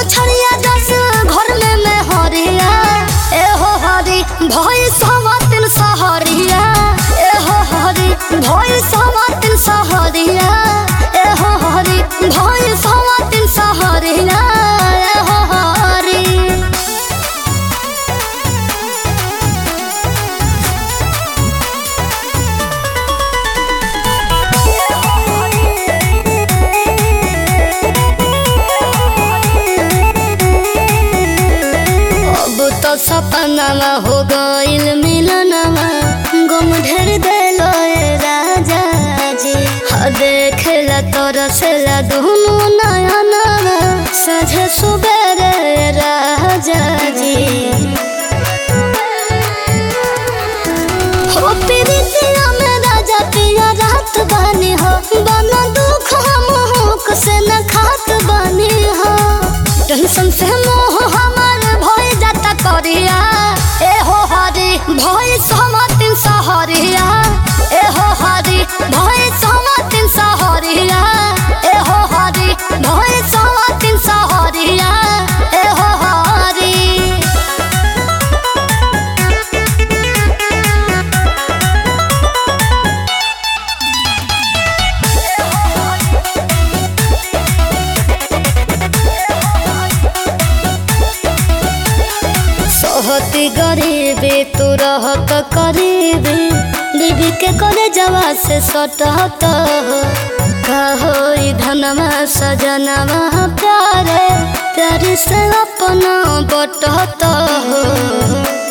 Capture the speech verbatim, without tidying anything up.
मछरिया दस घर में मैं हरिया ए हो हरी भई सवातिन सहरिया ए हो हरी भई सवातिन सहरिया ए हो हरी भई सवातिन सहरिया ए हो हरी तो सपनावा हो गइल मिलनवा गम ढेर देलो ए राजा जी हाँ देखेला तरसेला दुनु नयनवा सझे सुबेरे राजा जी हो प्रीतिया में राजा पिया रात बानी हो बना दुख हम हुक से न खात बानी हो टेंशन से मोह हमार भय जाता करिया ए हो हरी भय समातिन सहरिया ए हो हरी भय समातिन सहरिया ए हो हरी भय समातिन सहरिया ए हो हरी सहती गरीबी तू रहत करीबी बीबी के करे जवा से सटहत हो कहो धनमा सजनवा प्यारे प्यारे से अपना बटहत हो।